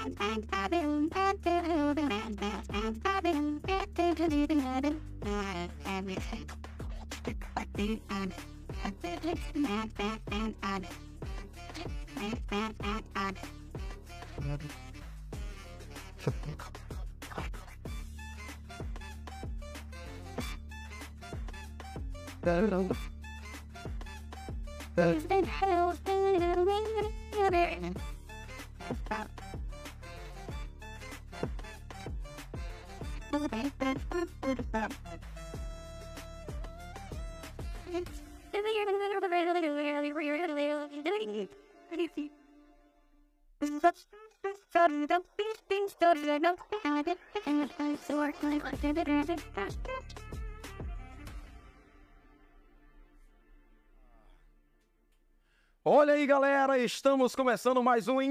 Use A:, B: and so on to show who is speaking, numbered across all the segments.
A: Olha aí, galera, estamos começando mais um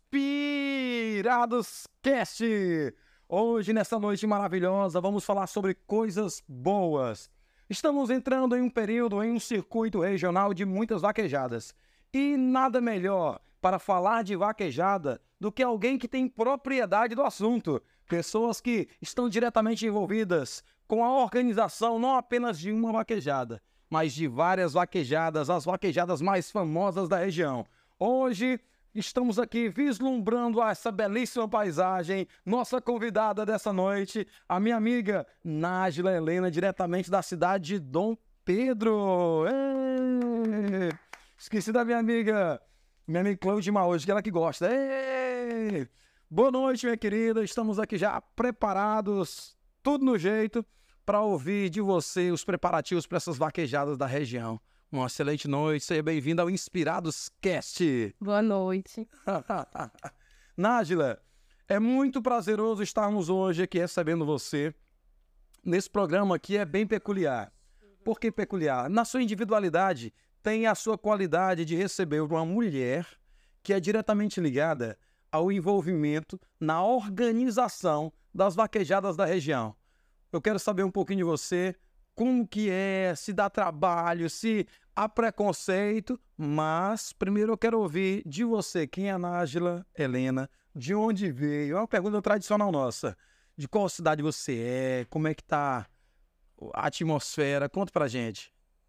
A: Inspirados Cast. Hoje, nessa noite maravilhosa, vamos falar sobre coisas boas. Estamos entrando em um período, em um circuito regional de muitas vaquejadas. E nada melhor para falar de vaquejada do que alguém que tem propriedade do assunto. Pessoas que estão diretamente envolvidas com a organização não apenas de uma vaquejada, mas de várias vaquejadas, as vaquejadas mais famosas da região. Hoje estamos aqui vislumbrando essa belíssima paisagem. Nossa convidada dessa noite, a minha amiga Nájila Helena, diretamente da cidade de Dom Pedro. Ei! Esqueci da minha amiga Cláudia hoje, que ela que gosta. Ei! Boa noite, minha querida. Estamos aqui já preparados, tudo no jeito, para ouvir de você os preparativos para essas vaquejadas da região. Uma excelente noite, seja bem-vinda ao Inspirados Cast.
B: Boa noite.
A: Nájila, é muito prazeroso estarmos hoje aqui recebendo você nesse programa que é bem peculiar. Por que peculiar? Na sua individualidade, tem a sua qualidade de receber uma mulher que é diretamente ligada ao envolvimento na organização das vaquejadas da região. Eu quero saber um pouquinho de você, como que é, se dá trabalho, se há preconceito, mas primeiro eu quero ouvir de você, quem é a Nájila Helena, de onde veio, é uma pergunta tradicional nossa, de qual cidade você é, como é que tá a atmosfera, conta pra gente.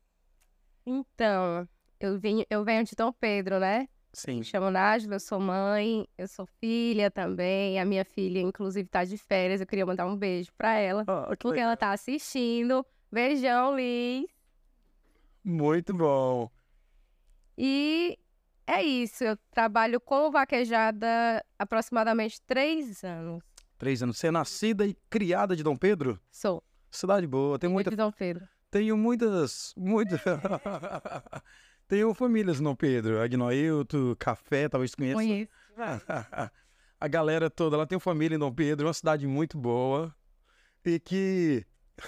B: Então, eu venho de Dom Pedro, né?
A: Sim.
B: Me chamo Nájila, eu sou mãe, eu sou filha também. A minha filha, inclusive, tá de férias. Eu queria mandar um beijo pra ela, porque ela tá assistindo. Beijão, Liz.
A: Muito bom.
B: E é isso, eu trabalho com vaquejada há aproximadamente 3 anos.
A: 3 anos. Você é nascida e criada de Dom Pedro?
B: Sou.
A: Cidade boa. Tem muita...
B: de Dom Pedro.
A: Tenho muitas... Tenho famílias no Pedro, Agnoilton, Café, talvez conheça.
B: Conheço.
A: A galera toda, ela tem família em Dom Pedro, uma cidade muito boa e que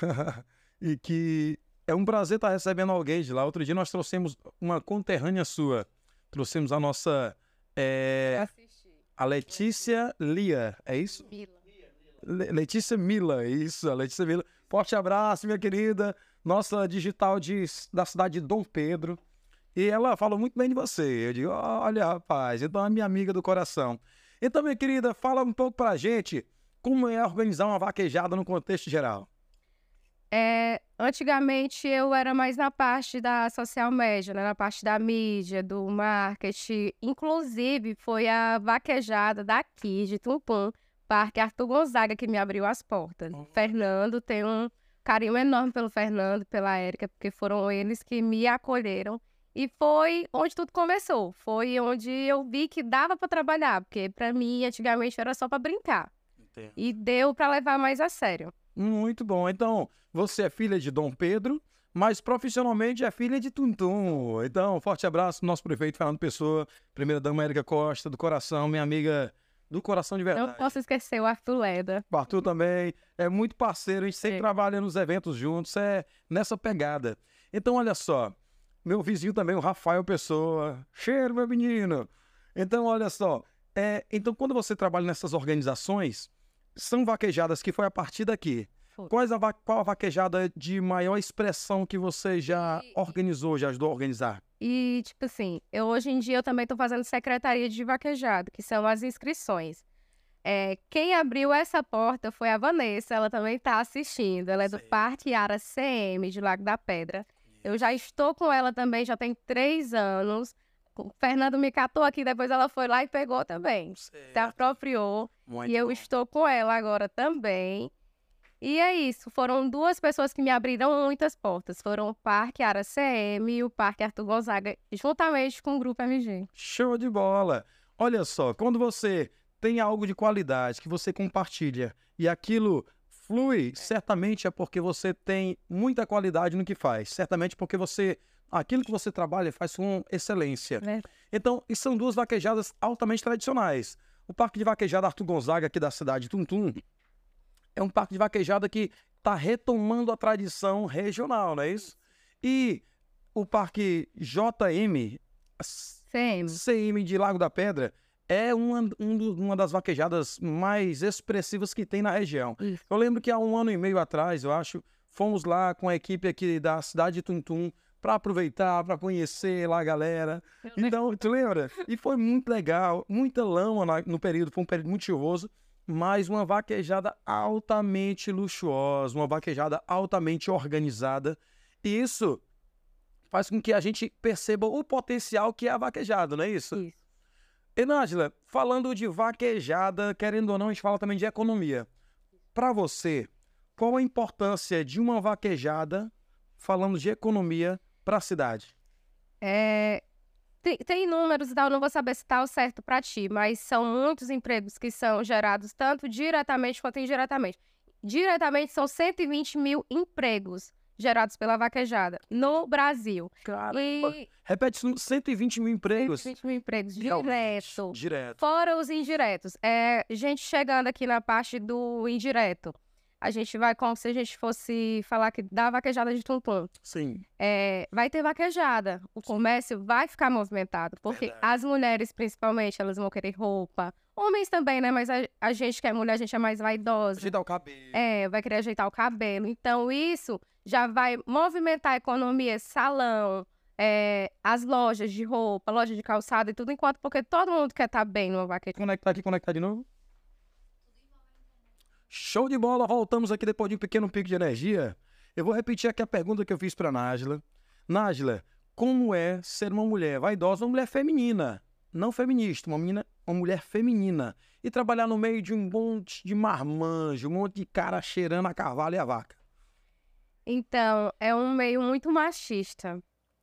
A: é um prazer estar recebendo alguém de lá. Outro dia nós trouxemos uma conterrânea sua, trouxemos a nossa, a Letícia Lia, é isso? Letícia Mila, isso, a Letícia Mila. Forte abraço, minha querida, nossa digital da cidade de Dom Pedro. E ela falou muito bem de você. Eu digo, olha, rapaz, então é minha amiga do coração. Então, minha querida, fala um pouco pra gente como é organizar uma vaquejada no contexto geral.
B: Antigamente eu era mais na parte da social media, né? Na parte da mídia, do marketing. Inclusive, foi a vaquejada daqui, de Tumpum, Parque Arthur Gonzaga, que me abriu as portas. Fernando, tem um carinho enorme pelo Fernando, pela Érica, porque foram eles que me acolheram. E foi onde tudo começou. Foi onde eu vi que dava para trabalhar, porque para mim, antigamente, era só para brincar.
A: Entendo.
B: E deu para levar mais a sério.
A: Muito bom. Então, você é filha de Dom Pedro, mas profissionalmente é filha de Tuntum. Então, forte abraço pro nosso prefeito Fernando Pessoa, primeira-dama Érica Costa, do coração, minha amiga do coração de verdade.
B: Não posso esquecer o Arthur Leda.
A: O Arthur também é muito parceiro, a gente sempre trabalha nos eventos juntos, é nessa pegada. Então, olha só. Meu vizinho também, o Rafael Pessoa. Cheiro, meu menino. Então, olha só. Então, quando você trabalha nessas organizações, são vaquejadas que foi a partir daqui. Qual a vaquejada de maior expressão que você já organizou, já ajudou a organizar?
B: E, tipo assim, hoje em dia eu também tô fazendo secretaria de vaquejada, que são as inscrições. Quem abriu essa porta foi a Vanessa, ela também está assistindo. Ela é do
A: Sei.
B: Parque Ara CM, de Lago da Pedra. Eu já estou com ela também, já tem 3 anos. O Fernando me catou aqui, depois ela foi lá e pegou também. Se
A: Certo.
B: apropriou.
A: Muito
B: E eu
A: bom.
B: estou com ela agora também. E é isso, foram 2 pessoas que me abriram muitas portas. Foram o Parque Ara CM e o Parque Arthur Gonzaga, juntamente com o Grupo MG.
A: Show de bola! Olha só, quando você tem algo de qualidade que você compartilha e aquilo flui, certamente é porque você tem muita qualidade no que faz. Certamente porque aquilo que você trabalha faz com excelência.
B: Né?
A: Então, e são 2 vaquejadas altamente tradicionais. O Parque de Vaquejada Arthur Gonzaga, aqui da cidade de Tuntum, é um parque de vaquejada que está retomando a tradição regional, não é isso? E o Parque CM de Lago da Pedra é uma das vaquejadas mais expressivas que tem na região.
B: Isso.
A: Eu lembro que há 1 ano e meio atrás, eu acho, fomos lá com a equipe aqui da cidade de Tuntum para aproveitar, para conhecer lá a galera. Então, tu lembra? E foi muito legal, muita lama no período, foi um período muito chuvoso, mas uma vaquejada altamente luxuosa, uma vaquejada altamente organizada. E isso faz com que a gente perceba o potencial que é a vaquejada, não é isso?
B: Isso.
A: E Nájila, falando de vaquejada, querendo ou não, a gente fala também de economia. Para você, qual a importância de uma vaquejada, falando de economia, para a cidade?
B: Tem números e tal, não vou saber se está o certo para ti, mas são muitos empregos que são gerados tanto diretamente quanto indiretamente. Diretamente são 120 mil empregos gerados pela vaquejada no Brasil.
A: Caramba.
B: E
A: Repete, 120 mil empregos.
B: 120 mil empregos
A: Realmente,
B: direto.
A: Direto.
B: Fora os indiretos. Gente chegando aqui na parte do indireto. A gente vai como se a gente fosse falar que da vaquejada de Tuntum.
A: Sim.
B: Vai ter vaquejada. O comércio vai ficar movimentado. Porque
A: Verdade.
B: as mulheres, principalmente, elas vão querer roupa. Homens também, né? Mas a gente que é mulher, a gente é mais vaidosa.
A: Ajeitar o cabelo.
B: Vai querer ajeitar o cabelo. Então, isso já vai movimentar a economia, salão, as lojas de roupa, loja de calçado e tudo enquanto, porque todo mundo quer estar bem numa vaquejada.
A: Conectar de novo. Show de bola, voltamos aqui depois de um pequeno pico de energia. Eu vou repetir aqui a pergunta que eu fiz para Nájila. Nájila, como é ser uma mulher vaidosa, uma mulher feminina, não feminista, uma mulher feminina, e trabalhar no meio de um monte de marmanjo, um monte de cara cheirando a cavalo e a vaca?
B: Então, é um meio muito machista.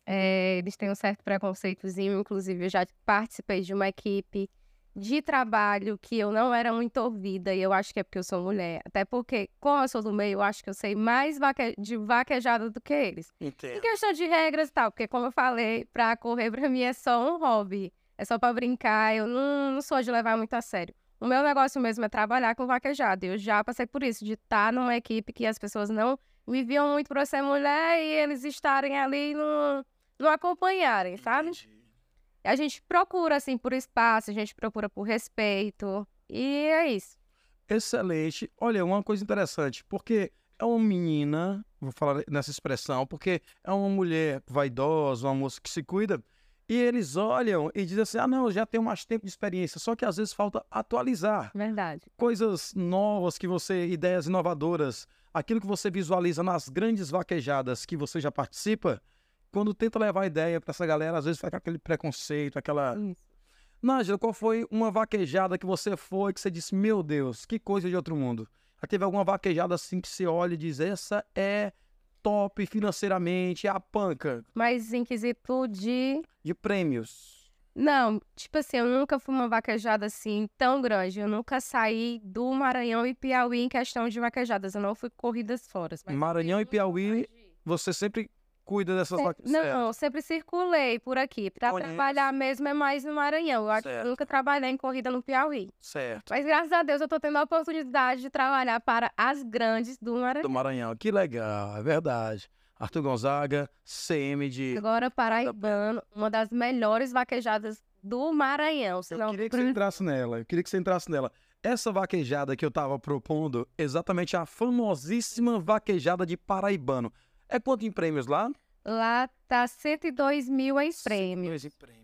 B: Eles têm um certo preconceitozinho, inclusive eu já participei de uma equipe de trabalho que eu não era muito ouvida, e eu acho que é porque eu sou mulher. Até porque, como eu sou do meio, eu acho que eu sei mais de vaquejada do que eles. Em
A: Entendo.
B: questão de regras e tal, porque como eu falei, pra correr pra mim é só um hobby. É só pra brincar, eu não sou de levar muito a sério. O meu negócio mesmo é trabalhar com vaquejada. Eu já passei por isso, de estar numa equipe que as pessoas não me viam muito por eu ser mulher e eles estarem ali e não acompanharem, sabe?
A: Entendi.
B: A gente procura, assim, por espaço, a gente procura por respeito. E é isso.
A: Excelente. Olha, uma coisa interessante, porque é uma menina, vou falar nessa expressão, porque é uma mulher vaidosa, uma moça que se cuida, e eles olham e dizem assim, não, eu já tenho mais tempo de experiência, só que às vezes falta atualizar.
B: Verdade.
A: Coisas novas ideias inovadoras, aquilo que você visualiza nas grandes vaquejadas que você já participa, quando tenta levar a ideia para essa galera, às vezes fica aquele preconceito, aquela...
B: Isso.
A: Nájila, qual foi uma vaquejada que você foi que você disse, meu Deus, que coisa de outro mundo? Já teve alguma vaquejada assim que você olha e diz, essa é top financeiramente, é a panca
B: Mas em quesito de...
A: de prêmios?
B: Não, tipo assim, eu nunca fui uma vaquejada assim tão grande. Eu nunca saí do Maranhão e Piauí em questão de vaquejadas. Eu não fui corridas fora. Mas
A: Maranhão e Piauí, você sempre cuida dessas vaquejadas?
B: Não, eu sempre circulei por aqui. Pra
A: Conheço.
B: trabalhar mesmo é mais no Maranhão. Eu acho que
A: Certo.
B: eu nunca trabalhei em corrida no Piauí.
A: Certo.
B: Mas graças a Deus eu tô tendo a oportunidade de trabalhar para as grandes do Maranhão.
A: Do Maranhão, que legal, é verdade. Arthur Gonzaga, CM de...
B: Agora, Paraibano, uma das melhores vaquejadas do Maranhão.
A: Eu queria que você entrasse nela. Essa vaquejada que eu tava propondo, exatamente a famosíssima vaquejada de Paraibano. É quanto em prêmios lá?
B: Lá tá 102 mil em prêmio.
A: 102 em prêmio.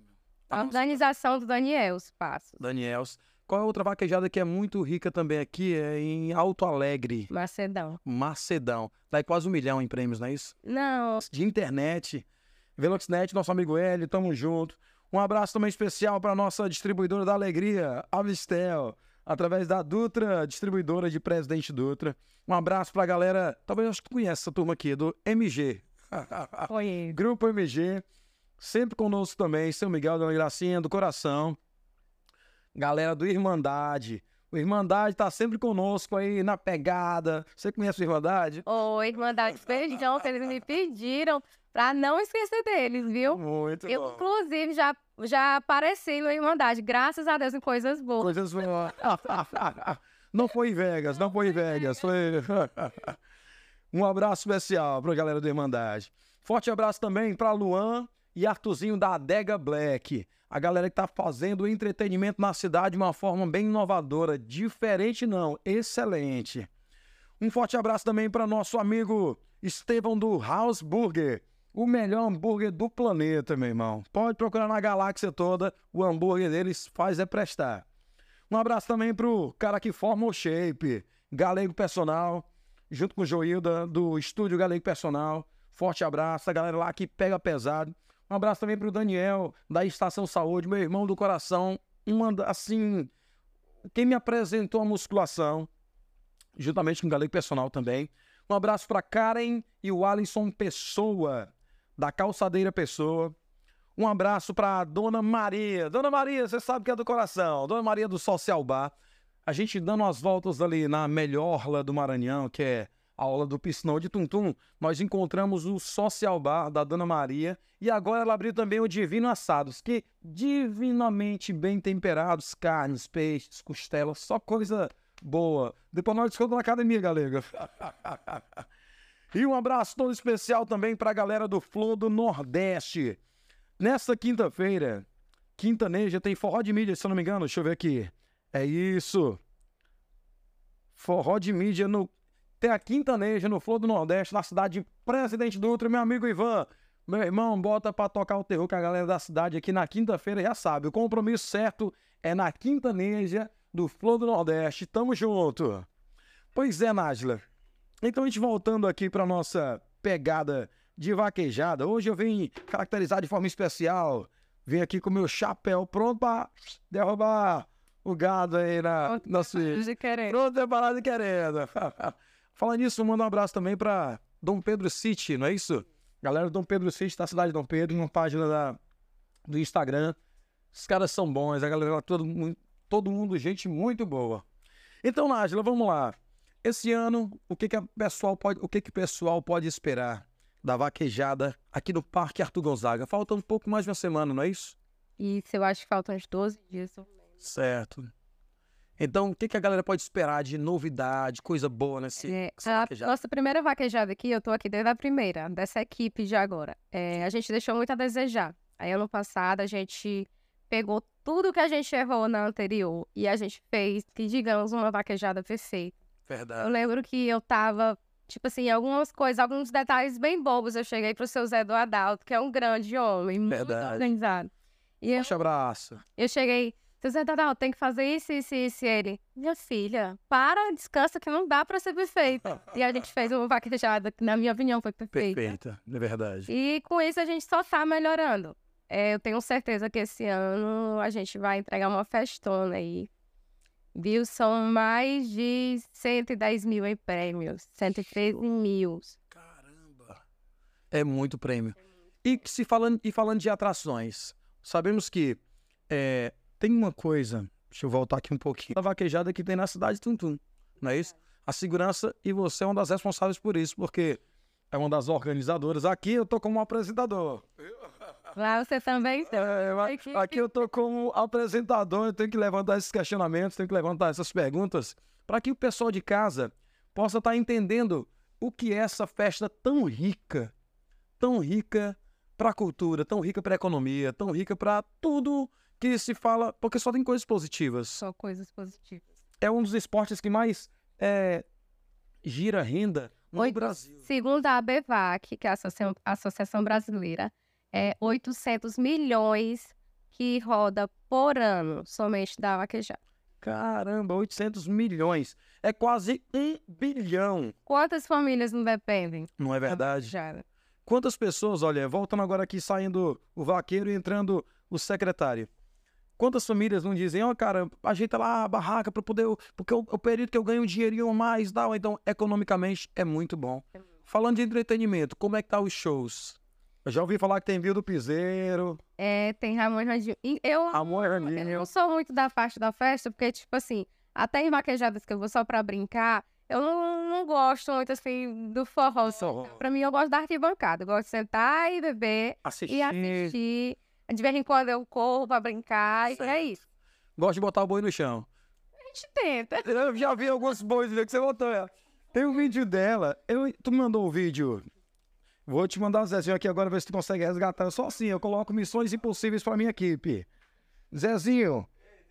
B: A organização do Daniel, os passos.
A: Daniel. Qual é a outra vaquejada que é muito rica também aqui? É em Alto Alegre.
B: Macedão.
A: Macedão. Dá quase 1 milhão em prêmios, não é isso?
B: Não.
A: De internet. Veloxnet, nosso amigo Hélio, tamo junto. Um abraço também especial para nossa distribuidora da alegria, a Vistel, através da Dutra, distribuidora de Presidente Dutra. Um abraço pra galera, talvez acho que tu conhece essa turma aqui, do MG.
B: Foi.
A: Grupo MG, sempre conosco também, seu Miguel, Dona Gracinha, do coração. Galera do Irmandade. O Irmandade tá sempre conosco aí na pegada. Você conhece o Irmandade?
B: Oi, mandar beijão que eles me pediram pra não esquecer deles, viu?
A: Muito
B: Eu,
A: bom.
B: inclusive, já apareci no Irmandade, graças a Deus, em coisas boas.
A: Coisas boas. Não foi em Vegas, não foi em Vegas. Foi... Um abraço especial pra galera do Irmandade. Forte abraço também pra Luan e Artuzinho da Adega Black. A galera que tá fazendo o entretenimento na cidade de uma forma bem inovadora. Diferente não, excelente. Um forte abraço também para nosso amigo Estevão do House Burger. O melhor hambúrguer do planeta, meu irmão. Pode procurar na galáxia toda, o hambúrguer deles faz é prestar. Um abraço também pro cara que forma o Shape, Galego Personal, junto com o Joilda do Estúdio Galego Personal. Forte abraço, a galera lá que pega pesado. Um abraço também pro Daniel, da Estação Saúde, meu irmão do coração. Quem me apresentou a musculação, juntamente com o Galego Personal também. Um abraço pra Karen e o Alisson Pessoa, da Calçadeira Pessoa. Um abraço pra Dona Maria. Dona Maria, você sabe que é do coração. Dona Maria do Social Bar. A gente dando umas voltas ali na melhor orla do Maranhão, que é a orla do Piscinão de Tuntum, nós encontramos o Social Bar da Dona Maria e agora ela abriu também o Divino Assados, que divinamente bem temperados, carnes, peixes, costelas, só coisa boa. Depois nós descontamos na academia, galega. E um abraço todo especial também para a galera do Flow do Nordeste. Nesta quinta-feira, Quintaneja tem forró de mídia, se eu não me engano, deixa eu ver aqui. É isso. Forró de mídia no... Tem a Quintaneja no Flow do Nordeste, na cidade de Presidente Dutra, meu amigo Ivan. Meu irmão, bota pra tocar o terror com a galera da cidade aqui na quinta-feira, já sabe. O compromisso certo é na Quintaneja do Flow do Nordeste. Tamo junto. Pois é, Nájila. Então a gente voltando aqui pra nossa pegada de vaquejada. Hoje eu vim caracterizar de forma especial. Vim aqui com meu chapéu pronto pra derrubar o gado aí na suíte. Pronto, preparado e querendo. Falando nisso, manda um abraço também pra Dom Pedro City, não é isso? Galera do Dom Pedro City, da cidade de Dom Pedro, uma página do Instagram. Os caras são bons, a galera lá, todo mundo, gente muito boa. Então, Nájila, vamos lá. Esse ano, o que o pessoal pode esperar da vaquejada aqui no Parque Arthur Gonzaga? Falta um pouco mais de uma semana, não é isso?
B: Isso, eu acho que faltam uns 12 dias.
A: Certo. Então, o que a galera pode esperar de novidade, coisa boa nessa vaquejada?
B: Nossa primeira vaquejada aqui, eu tô aqui desde a primeira, dessa equipe de agora. A gente deixou muito a desejar. Aí, ano passado, a gente pegou tudo que a gente errou na anterior e a gente fez, que digamos, uma vaquejada perfeita.
A: Verdade.
B: Eu lembro que eu tava, tipo assim, algumas coisas, alguns detalhes bem bobos. Eu cheguei pro seu Zé do Adalto, que é um grande homem, muito organizado. E
A: Forte abraço.
B: Eu cheguei... Seu Zé Dadal, tem que fazer isso. Ele, minha filha, descansa que não dá pra ser perfeita. E a gente fez uma vaquejada que, na minha opinião, foi perfeita.
A: Perfeita, é verdade.
B: E com isso a gente só tá melhorando. Eu tenho certeza que esse ano a gente vai entregar uma festona aí. Viu? São mais de 110 mil em prêmios, 113 mil.
A: Caramba! É muito prêmio. E falando de atrações, sabemos que... tem uma coisa, deixa eu voltar aqui um pouquinho, a vaquejada que tem na cidade de Tuntum, não é isso? A segurança, e você é uma das responsáveis por isso, porque é uma das organizadoras. Aqui eu tô como apresentador.
B: Lá você também?
A: Aqui eu tô como apresentador, eu tenho que levantar esses questionamentos, tenho que levantar essas perguntas, para que o pessoal de casa possa estar entendendo o que é essa festa tão rica para a cultura, tão rica para a economia, tão rica para tudo que se fala, porque só tem coisas positivas.
B: Só coisas positivas.
A: É um dos esportes que mais gira renda no Brasil.
B: Segundo a ABVAC, que é a Associação Brasileira, 800 milhões que roda por ano somente da vaquejada?
A: Caramba, 800 milhões. É quase 1 bilhão.
B: Quantas famílias não dependem
A: Não é
B: da
A: verdade?
B: vaquejada?
A: Quantas pessoas, olha, voltando agora aqui, saindo o vaqueiro e entrando o secretário. Quantas famílias não dizem, ó, cara, ajeita lá a barraca para poder, porque o período que eu ganho um dinheirinho a mais, tal. Então, economicamente, é muito bom. Falando de entretenimento, como é que tá os shows? Eu já ouvi falar que tem Vila do Piseiro,
B: Tem Ramon e Randinho. E eu
A: Amor e
B: Eu
A: Randinho.
B: não sou muito da parte da festa, porque, tipo assim, até em vaquejadas que eu vou só pra brincar, eu não gosto muito, assim, do forró.
A: Forró.
B: Pra mim, eu gosto da arquibancada. Eu gosto de sentar e beber
A: Assistir.
B: e assistir. De vez em quando eu corro pra brincar, e é isso.
A: Gosto de botar o boi no chão.
B: A gente tenta.
A: Eu já vi alguns bois que você botou. Tem um vídeo dela. Tu me mandou um vídeo. Vou te mandar o Zezinho aqui agora, ver se tu consegue resgatar. Só assim, eu coloco missões impossíveis pra minha equipe. Zezinho.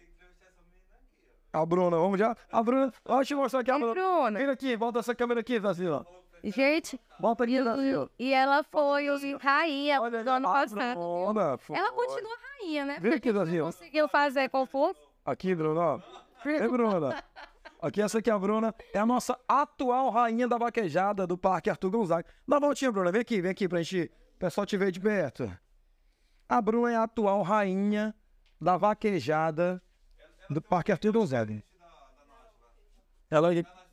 A: A Bruna, vamos já? A Bruna, deixa eu mostrar aqui a
B: E
A: Bruna.
B: Bruna,
A: Vem aqui, volta essa câmera aqui, Zezinho.
B: gente,
A: Volta aqui, Zezinho.
B: e ela foi rainha
A: Olha
B: do ano
A: a
B: passado.
A: Bruna.
B: Ela continua rainha, né?
A: Vem aqui, Zezinho.
B: Conseguiu fazer concurso.
A: Aqui, Bruna, ó. Vem, Bruna. Aqui, essa aqui é a Bruna. É a nossa atual rainha da vaquejada do Parque Arthur Gonzaga. Dá uma voltinha, Bruna. Vem aqui pra gente, o pessoal te ver de perto. A Bruna é a atual rainha da vaquejada do Parque Arthur Gonzaga. Ela...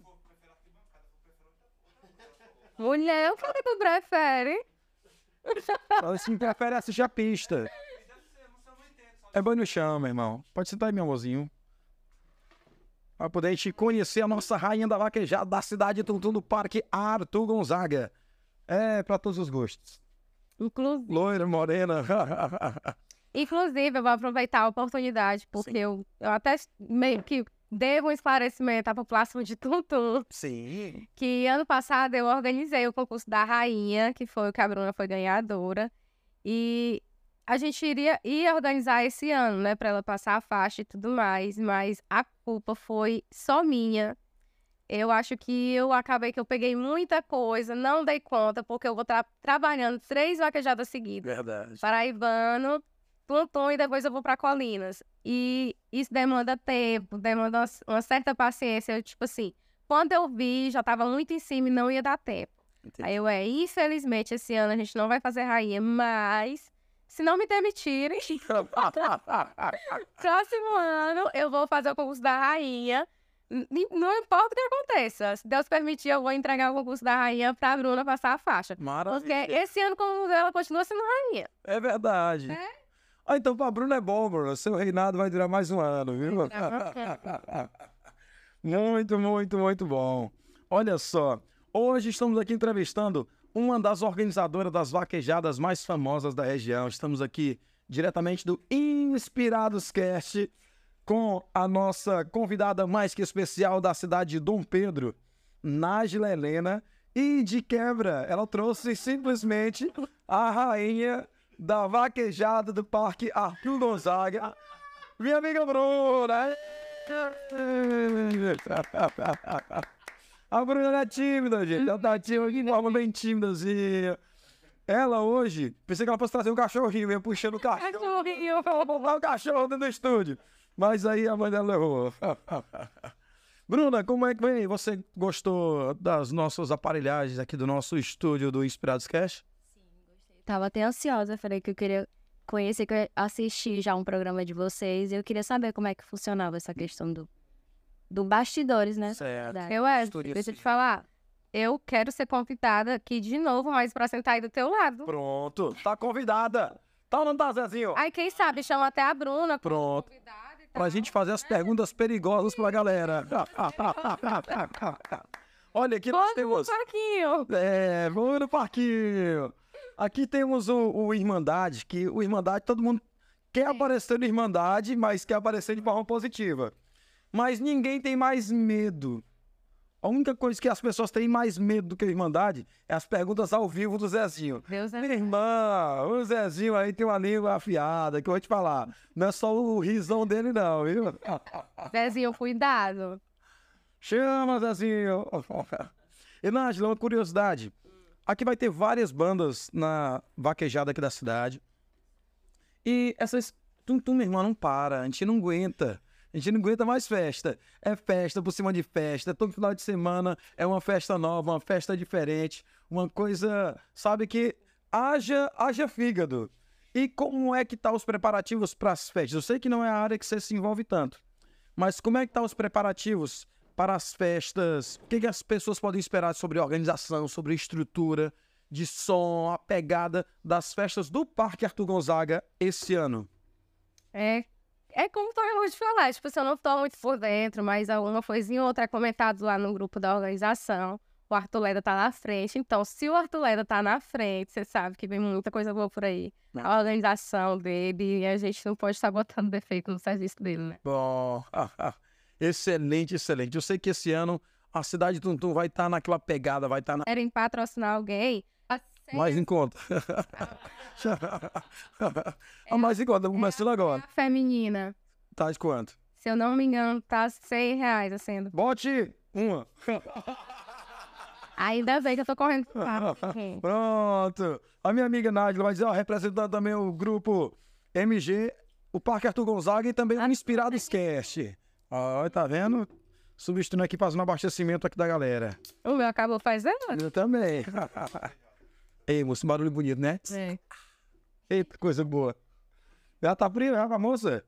B: Mulher, o que tu prefere?
A: Ela se prefere assistir a pista. É boi no chão, meu irmão. Pode sentar aí, meu amorzinho. Pra poder a gente conhecer a nossa rainha da vaquejada da cidade de Tuntum do Parque Arthur Gonzaga. É, pra todos os gostos.
B: Inclusive.
A: Loira, morena.
B: Inclusive, eu vou aproveitar a oportunidade, porque eu até meio que devo um esclarecimento à população de Tuntum,
A: Sim.
B: que ano passado eu organizei o concurso da rainha, que foi o que a Bruna foi ganhadora, e a gente ia organizar esse ano, né, pra ela passar a faixa e tudo mais, mas a culpa foi só minha. Eu acho que eu acabei que eu peguei muita coisa, não dei conta, porque eu vou estar trabalhando 3 vaquejadas seguidas.
A: Verdade.
B: Paraibano, Tuntum e depois eu vou pra Colinas. E isso demanda tempo, demanda uma certa paciência. Eu, tipo assim, quando eu vi, já tava muito em cima e não ia dar tempo.
A: Entendi.
B: Aí infelizmente, esse ano a gente não vai fazer rainha, mas se não me demitirem, próximo ano eu vou fazer o concurso da rainha. Não importa o que aconteça. Se Deus permitir, eu vou entregar o concurso da rainha pra Bruna passar a faixa. Porque
A: Maravilha.
B: esse ano, como ela continua sendo rainha.
A: É verdade. Então pra Bruna é bom, Bruna. Seu reinado vai durar mais um ano, viu? Muito, muito, muito bom. Olha só, hoje estamos aqui entrevistando uma das organizadoras das vaquejadas mais famosas da região. Estamos aqui diretamente do Inspirados Cast com a nossa convidada mais que especial da cidade de Dom Pedro, Nájila Helena. E de quebra, ela trouxe simplesmente a rainha da vaquejada do Parque Arthur Gonzaga, minha amiga Bruna. A Bruna é tímida, gente. Ela tá tímida, de forma bem tímidazinha. Ela hoje, pensei que ela fosse trazer um cachorrinho, ia puxando o cachorro.
B: Cachorrinho.
A: O cachorro dentro do estúdio. Mas aí a mãe dela levou. Bruna, como é que vem? Você gostou das nossas aparelhagens aqui do nosso estúdio do Inspirados Cast?
C: Tava até ansiosa, falei que eu queria conhecer, que eu assisti já um programa de vocês e eu queria saber como é que funcionava essa questão do bastidores, né?
A: Certo.
B: Deixa eu te falar. Eu quero ser convidada aqui de novo, mas pra sentar aí do teu lado.
A: Pronto, tá convidada. Tá ou não tá, Zezinho?
B: Aí, quem sabe, chama até a Bruna.
A: Pronto.
B: Convidada e
A: Pra
B: tal.
A: gente fazer as perguntas perigosas pra galera. Olha, aqui nós temos...
B: Pouquinho.
A: Vamos no parquinho. Aqui temos o Irmandade, que o Irmandade, todo mundo quer aparecer no Irmandade, mas quer aparecer de forma positiva. Mas ninguém tem mais medo. A única coisa que as pessoas têm mais medo do que a Irmandade é as perguntas ao vivo do Zezinho.
B: Deus é
A: Minha irmã, o Zezinho aí tem uma língua afiada, que eu vou te falar. Não é só o risão dele não, viu?
B: Zezinho, cuidado.
A: Chama, Zezinho. E, Nájila, uma curiosidade. Aqui vai ter várias bandas na vaquejada aqui da cidade. E essas Tum, meu irmão, não para. A gente não aguenta. A gente não aguenta mais festa. É festa por cima de festa. Todo final de semana é uma festa nova, uma festa diferente. Uma coisa, sabe, que haja fígado. E como é que tá os preparativos para as festas? Eu sei que não é a área que você se envolve tanto. Mas como é que tá os preparativos para as festas? O que as pessoas podem esperar sobre organização, sobre estrutura de som, a pegada das festas do Parque Arthur Gonzaga esse ano?
B: É como tu acabou de falar, tipo, assim, eu não tô muito por dentro, mas alguma coisinha ou outra é comentado lá no grupo da organização. O Arthur Leda tá na frente, então se o Arthur Leda tá na frente, você sabe que vem muita coisa boa por aí. A organização dele, e a gente não pode estar botando defeito no serviço dele, né?
A: Bom, excelente. Eu sei que esse ano a cidade de Tuntum vai estar naquela pegada, vai estar na...
B: Querem patrocinar alguém?
A: Mais em conta. Mais em conta, começando agora.
B: A feminina,
A: Tá de quanto?
B: se eu não me engano, tá R$100 acendo.
A: Bote uma.
B: Ainda bem que eu tô correndo.
A: Pronto. A minha amiga Nádia vai dizer, ó, representando também o grupo MG, o Parque Arthur Gonzaga e também o Inspirados Cast. Ó, tá vendo? Substituindo aqui, fazendo abastecimento aqui da galera.
B: O meu acabou fazendo?
A: Eu também. Ei, moço, barulho bonito, né?
B: É.
A: Eita, coisa boa. Já tá frio, já, a moça?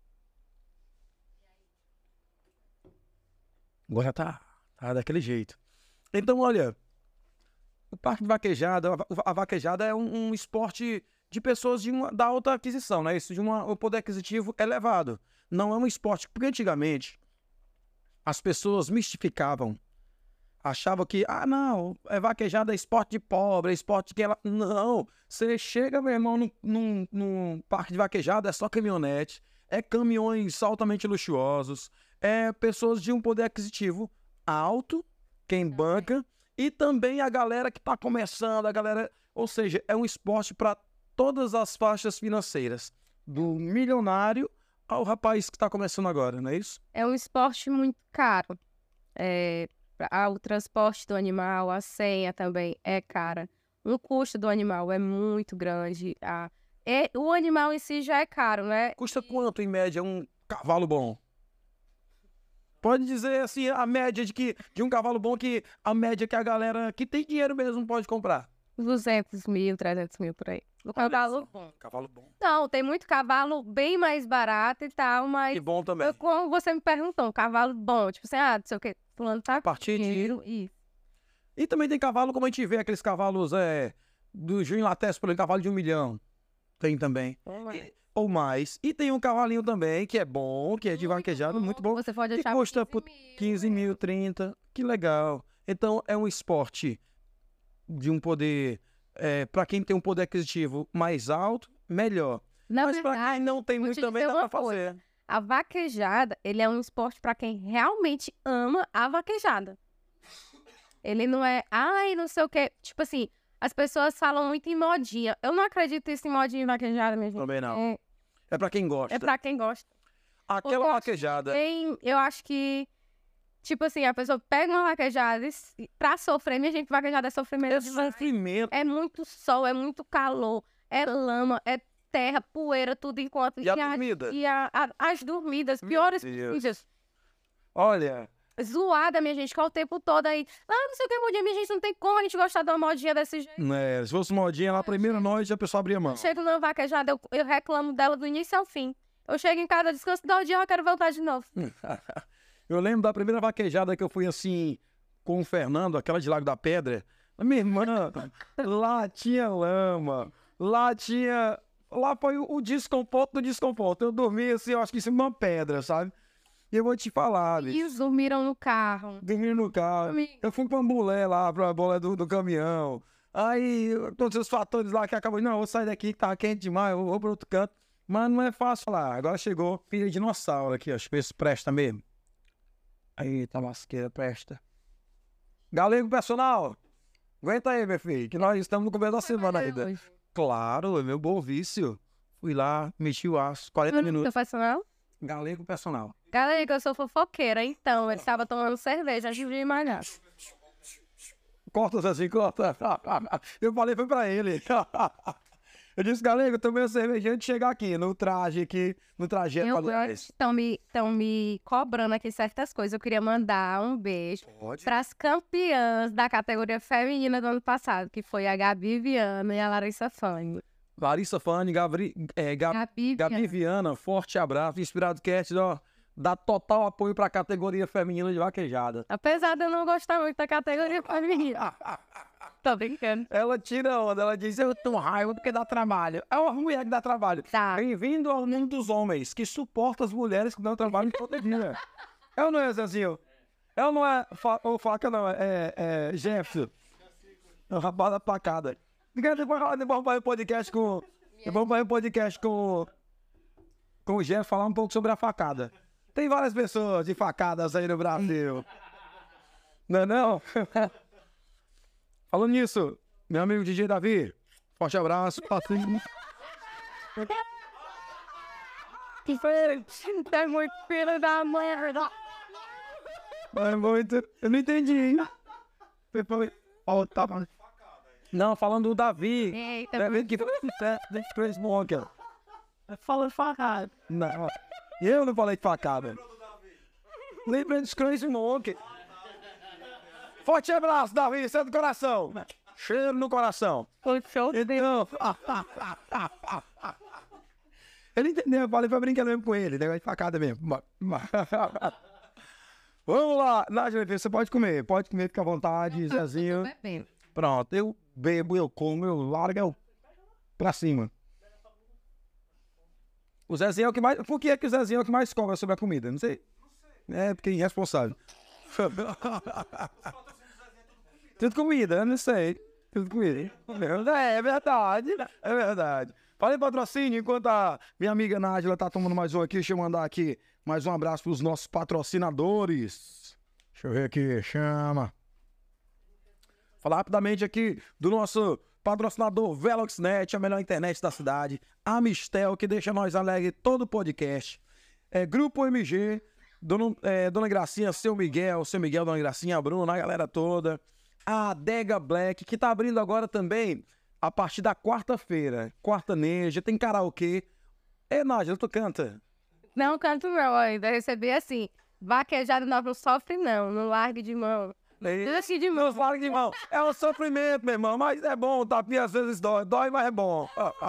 A: Agora tá daquele jeito. Então, olha, o parque de vaquejada, a vaquejada é um esporte de pessoas da alta aquisição, né? Isso, de um poder aquisitivo elevado. Não é um esporte, porque antigamente as pessoas mistificavam, achavam que, não, vaquejada é esporte de pobre, é esporte que ela... Não, você chega, meu irmão, num parque de vaquejada, é só caminhonete, é caminhões altamente luxuosos, é pessoas de um poder aquisitivo alto, quem banca, e também a galera que está começando, a galera... Ou seja, é um esporte para todas as faixas financeiras, do milionário ao rapaz que está começando agora, não é isso?
B: É um esporte muito caro. O transporte do animal, a senha também é cara. O custo do animal é muito grande. O animal em si já é caro, né?
A: Custa quanto, em média, um cavalo bom? Pode dizer, assim, a média de um cavalo bom, que a média que a galera que tem dinheiro mesmo pode comprar.
B: 200 mil, 300 mil por aí. O cavalo bom.
A: Cavalo bom.
B: Não, tem muito cavalo bem mais barato e tal, mas...
A: E bom também.
B: Como você me perguntou, um cavalo bom, tipo assim, não sei o quê, fulano tá
A: A partir de...
B: dinheiro, isso.
A: E também tem cavalo, como a gente vê, aqueles cavalos do Juim Lattes, por exemplo, cavalo de 1 milhão. Tem também. Ou mais. E tem um cavalinho também, que é bom, que é de vaquejada, muito bom.
B: Você pode
A: Que
B: achar
A: custa por 15 mil, 30. Que legal. Então, é um esporte de um poder... para quem tem um poder aquisitivo mais alto, melhor.
B: Na
A: Mas para
B: verdade,
A: quem não tem
B: vou
A: muito
B: te
A: também,
B: dizer
A: dá
B: uma
A: pra fazer.
B: a vaquejada, ele é um esporte para quem realmente ama a vaquejada. Ele não é, não sei o quê. Tipo assim, as pessoas falam muito em modinha. Eu não acredito nisso em modinha e vaquejada, minha gente.
A: Também não. É para quem gosta.
B: É pra quem gosta.
A: Aquela vaquejada.
B: Eu acho que, tipo assim, a pessoa pega uma vaquejada pra sofrer. Minha gente, vaquejada é sofrimento.
A: É sofrimento.
B: É muito sol, é muito calor, é lama, é terra, poeira, tudo enquanto...
A: E a dormida?
B: As dormidas, piores dormidas.
A: Olha...
B: Zoada, minha gente, que é o tempo todo aí. Não sei o que, modinha, minha gente, não tem como a gente gostar de uma modinha desse jeito.
A: Se fosse modinha lá, primeira noite, a pessoa abria a mão.
B: Eu chego numa vaquejada, eu reclamo dela do início ao fim. Eu chego em casa, descanso, dá o dia, eu quero voltar de novo.
A: Eu lembro da primeira vaquejada que eu fui assim, com o Fernando, aquela de Lago da Pedra. Minha irmã, lá tinha lama, lá foi o desconforto do desconforto. Eu dormi assim, eu acho que em cima de uma pedra, sabe? E eu vou te falar, bicho.
B: E eles dormiram no carro.
A: Dormiram no carro. Eu fui pra Ambulé lá, pra bolé do caminhão. Aí, todos os fatores lá que acabam... Não, eu vou sair daqui que tá quente demais, eu vou pro outro canto. Mas não é fácil lá. Agora chegou filha de dinossauro aqui, acho que esse presta mesmo. Aí, tá masqueira, presta. Galego personal, aguenta aí, meu filho, que nós estamos no começo da semana ainda.
B: Hoje.
A: Claro, é meu bom vício. Fui lá, mexi o aço, 40 minutos.
B: Personal?
A: Galego personal.
B: Galera, que eu sou fofoqueira, então. Ele estava tomando cerveja antes de mais nada.
A: Corta assim, corta. Eu falei, foi pra ele. Eu disse, galego, eu tomei uma cervejinha antes de chegar aqui, no trajeto.
B: Estão me cobrando aqui certas coisas. Eu queria mandar um beijo para as campeãs da categoria feminina do ano passado, que foi a Gabi Viana e a Larissa Fani.
A: Larissa Fani, Gabi Viana, forte abraço. Inspirado Cast, ó, dá total apoio para a categoria feminina de vaquejada.
B: Apesar de eu não gostar muito da categoria feminina. Tô brincando.
A: Ela tira onda, ela diz, eu tô raiva porque dá trabalho. É uma mulher que dá trabalho.
B: Tá.
A: Bem-vindo ao mundo dos homens, que suporta as mulheres que dão trabalho todo dia. É ou não é, Zezinho? É ou não é? Faca não, é Jefferson. É o rapaz da placada. Vamos fazer um podcast com... Vamos fazer um podcast com o Jeff, falar um pouco sobre a facada. Tem várias pessoas de facadas aí no Brasil. Não é não? Falando nisso, meu amigo DJ Davi, forte abraço.
B: É muito filho da merda.
A: É muito... Eu não entendi, hein? Não, falando do Davi.
B: Eita,
A: Davi que fez Smoker.
B: fala facada.
A: Não, eu não falei de facada. Lembra dos Crazy Monkey. Forte abraço, Davi, isso é do coração. Cheiro no coração.
B: Foi show.
A: Entendeu? Ele entendeu, eu falei pra brincar mesmo com ele, negócio de facada mesmo. Vamos lá, Nájila, você pode comer, fica à vontade, Zezinho. Pronto, eu bebo, eu como, eu largo, eu pra cima. O Zezinho é o que mais... Por que é que o Zezinho é o que mais cobra sobre a comida? Não sei. É, porque é irresponsável. Tudo comida, eu não sei. Tudo comida. É verdade, é verdade. Falei patrocínio, enquanto a minha amiga Nájila tá tomando mais um aqui, deixa eu mandar aqui mais um abraço pros nossos patrocinadores. Deixa eu ver aqui, chama. Falar rapidamente aqui do nosso patrocinador Veloxnet, a melhor internet da cidade. A Mistel, que deixa nós alegre todo o podcast. Grupo MG, Dona Gracinha, Seu Miguel, Dona Gracinha, a Bruna, a galera toda. A Adega Black, que tá abrindo agora também a partir da quarta-feira. Quartaneja, tem karaokê. Nájila, tu canta?
B: Não canto não ainda. Eu recebi assim, vaquejada não sofre não largue de mão.
A: Não largue de mão. É um sofrimento, meu irmão, mas é bom, o tapinha às vezes dói, mas é bom.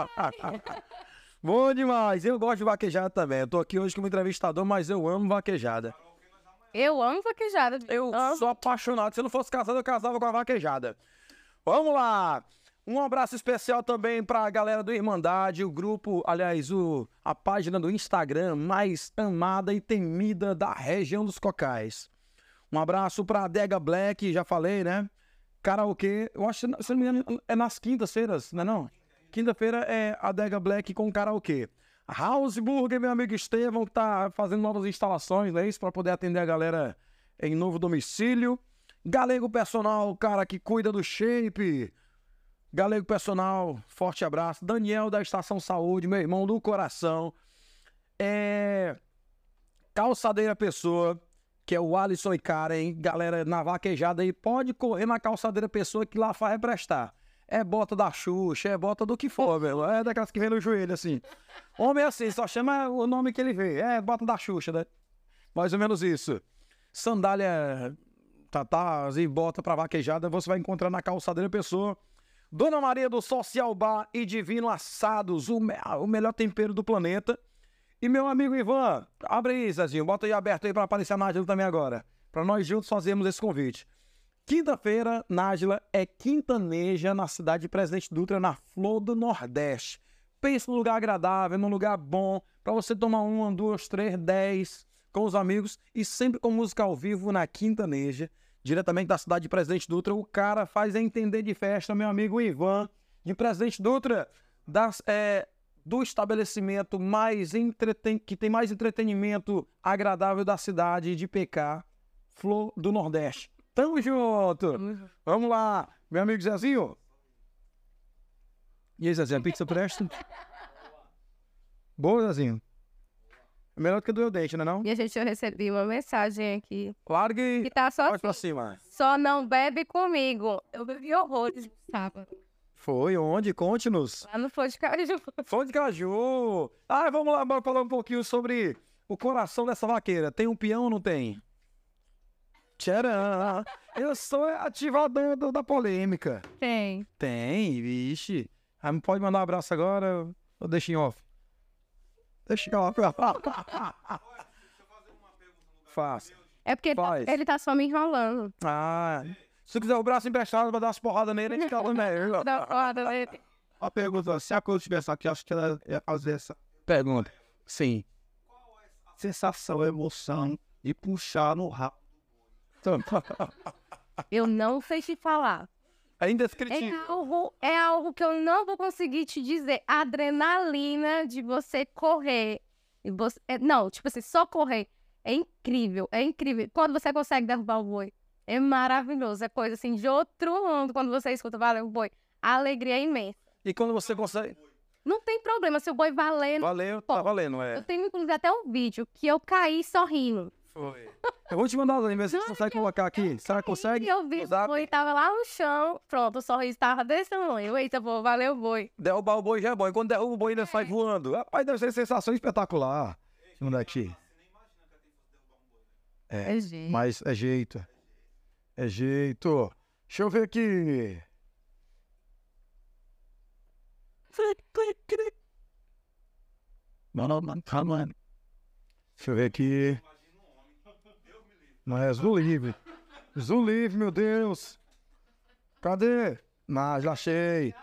A: Bom demais, eu gosto de vaquejada também. Eu tô aqui hoje como entrevistador, mas eu amo vaquejada.
B: Eu amo vaquejada.
A: Eu sou apaixonado. Se eu não fosse casado, eu casava com a vaquejada. Vamos lá. Um abraço especial também pra galera do Irmandade, o grupo, aliás, a página do Instagram mais amada e temida da região dos Cocais. Um abraço pra Adega Black, já falei, né? Karaokê, eu acho, se não me engano, é nas quintas-feiras, não é não? Quinta-feira é Adega Black com karaokê. House Burger, meu amigo Estevão, que tá fazendo novas instalações, né? Isso, pra poder atender a galera em novo domicílio. Galego Personal, cara que cuida do shape. Galego Personal, forte abraço. Daniel da Estação Saúde, meu irmão do coração. Calçadeira Pessoa, que é o Alisson e Karen, galera na vaquejada aí, pode correr na Calçadeira Pessoa que lá faz prestar. É bota da Xuxa, é bota do que for, velho. É daquelas que vem no joelho, assim. Homem é assim, só chama o nome que ele vê. É bota da Xuxa, né? Mais ou menos isso. Sandália, tatás e bota pra vaquejada, você vai encontrar na Calçadeira Pessoa. Dona Maria do Social Bar e Divino Assados, o melhor tempero do planeta. E meu amigo Ivan, abre aí, Zezinho, bota aí aberto aí pra aparecer a Nájila também agora. Pra nós juntos fazermos esse convite. Quinta-feira, Nájila é quintaneja na cidade de Presidente Dutra, na Flor do Nordeste. Pense num lugar agradável, num lugar bom, pra você tomar 1, 2, 3, 10 com os amigos e sempre com música ao vivo na quintaneja. Diretamente da cidade de Presidente Dutra, o cara faz entender de festa, meu amigo Ivan, de Presidente Dutra, do estabelecimento que tem mais entretenimento agradável da cidade de PK, Flor do Nordeste. Tamo junto! Vamos lá, meu amigo Zezinho. E aí, Zezinho, a pizza presta? Boa, Zezinho? É melhor do que doer o dente, né não?
B: E eu recebi uma mensagem aqui.
A: Largue
B: que tá só
A: pra cima.
B: Só não bebe comigo. Eu bebi horrores no sábado.
A: Foi onde? Conte-nos.
B: Lá no Foz de Caju.
A: Foz de Caju. Ah, vamos lá, bora falar um pouquinho sobre o coração dessa vaqueira. Tem um peão ou não tem? Tcharam! Eu sou ativador da polêmica.
B: Tem.
A: Tem, vixe. Ah, pode mandar um abraço agora ou deixa em off? Deixa em off. Faça.
B: É porque
A: Faz.
B: ele tá só me enrolando.
A: Ah, se quiser o braço emprestado pra dar umas porradas nele, a gente fala melhor.
B: Da corda dele.
D: A pergunta, se a coisa estivesse aqui, acho que ela ia fazer essa
A: Pergunta. Sim.
D: sensação, emoção de puxar no rabo.
B: Eu não sei te falar.
A: É indescritível.
B: É algo que eu não vou conseguir te dizer. A adrenalina de você correr. E você, não, tipo assim, só correr. É incrível, é incrível. Quando você consegue derrubar o boi, é maravilhoso. É coisa assim de outro mundo quando você escuta valeu o boi. A alegria é imensa.
A: E quando você consegue...
B: Não tem problema se o boi valendo.
A: Valeu, tá valendo,
B: Eu
A: é.
B: tenho inclusive até um vídeo que eu caí sorrindo.
A: Foi. Eu vou te mandar o ver se você consegue colocar aqui. Será que consegue?
B: E eu vi
A: No
B: o
A: zap?
B: boi tava lá no chão. Pronto, o sorriso tava desse tamanho. Eita, pô, valeu o boi.
A: Derrubar o boi já é bom. E quando derruba o boi ainda sai voando. Rapaz, deve ser sensação espetacular. Deixa eu mandar aqui.
B: É jeito.
A: Mas é jeito. É jeito. Deixa eu ver aqui.
D: Calma.
A: Deixa eu ver aqui. Não é Zulivre. Zulivre, meu Deus. Cadê? Já achei.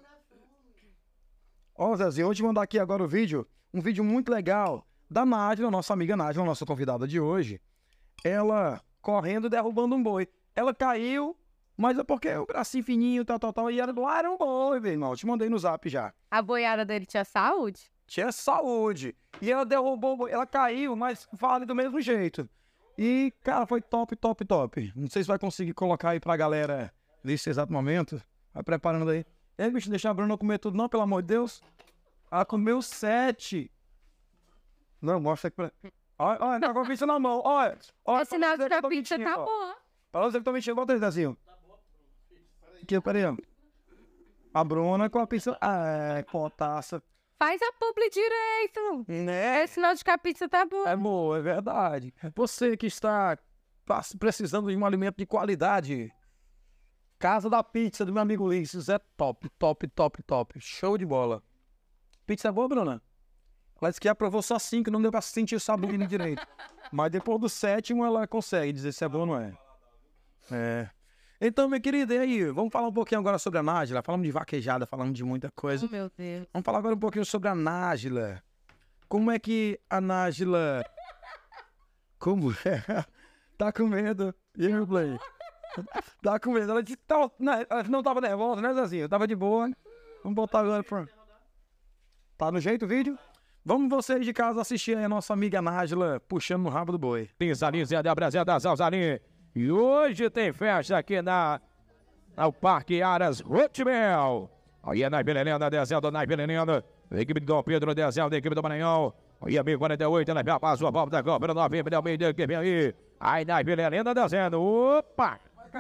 A: Ó, Zezinho, eu vou te mandar aqui agora o vídeo. Um vídeo muito legal da Nájila, nossa amiga Nájila, nossa convidada de hoje. Ela correndo e derrubando um boi. Ela caiu, mas é porque o bracinho fininho, tal. E era um boi, meu irmão. Eu te mandei no zap já.
B: A boiada dele tinha saúde?
A: Tinha saúde. E ela derrubou o boi. Ela caiu, mas vale do mesmo jeito. E, cara, foi top. Não sei se vai conseguir colocar aí pra galera nesse exato momento. Vai preparando aí. E aí, bicho, deixa a Bruna comer tudo, não, pelo amor de Deus. Ela comeu 7. Não, mostra aqui pra... Olha, tá com a pizza na mão. Olha.
B: É sinal de que a pizza tá
A: boa.
B: boa.
A: Pra você que tá mentindo, bota aí, Zezinho. Aqui, peraí, ó. A Bruna com a pizza... Ah, potaça.
B: Faz a publi direito.
A: Né?
B: É sinal de que a pizza tá boa.
A: É boa, é verdade. Você que está precisando de um alimento de qualidade, Casa da Pizza do meu amigo Ulisses é top. Show de bola. Pizza é boa, Bruna? Ela disse que aprovou só 5, não deu pra sentir o sabor direito. Mas depois do 7º ela consegue dizer se é bom ou não é. É. Então, minha querida, e aí? Vamos falar um pouquinho agora sobre a Nájila. Falamos de vaquejada, falamos de muita coisa.
B: Oh, meu Deus.
A: Vamos falar agora um pouquinho sobre a Nájila. Como é que a Nájila... Como é? Tá com medo? E aí, Play? Tá com medo. Ela disse que ela não tava nervosa, né, Zezinho? Tava de boa. Vamos botar agora pra... Tá no jeito o vídeo? Vamos vocês de casa assistir aí a nossa amiga Nájila puxando no rabo do boi.
E: Zalinho, Zé de Abrasil da Zalzalim. E hoje tem festa aqui no Parque Aras Rotimel. Aí é na Belenenda, Dezel do Nai Belenenda. Equipe de Dom Pedro, Dezel da equipe do Maranhão. Aí a 1048, ela já passou a volta da Copa, 9, pelo meio que vem aí. Aí na Belenenda, Dezel. Opa!